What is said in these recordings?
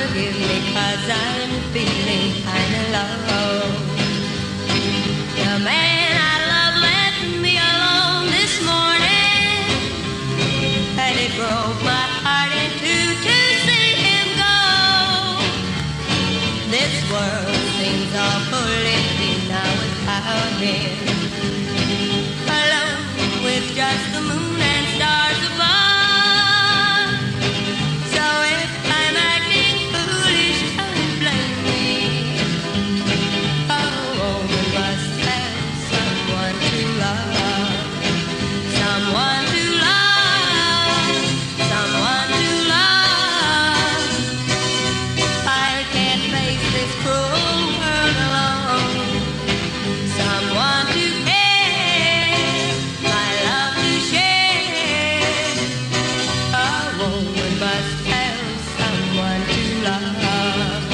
forgive me 'cause I'm feeling kinda low. The man I love left me alone this morning, and it broke my heart in two to see him go. This world seems awful empty now without him, alone with just the moon and stars above. So if I'm acting foolish, don't blame me. A woman must have someone to love, someone to love, someone to love. I can't face this cruel world alone. Someone to care, my love to share. A woman must have someone to love.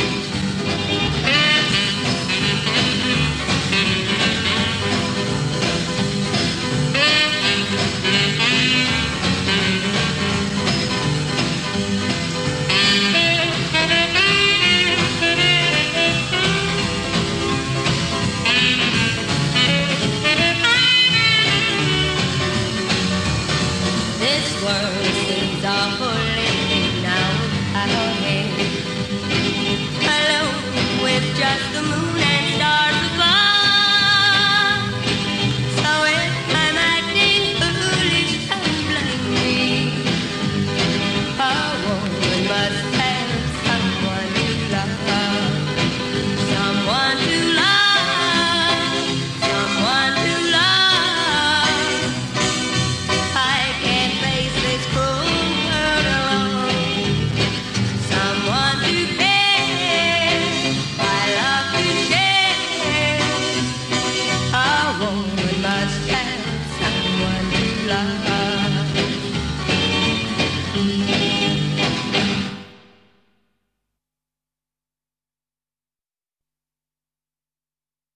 This world seems awful empty now without him, alone with just the moon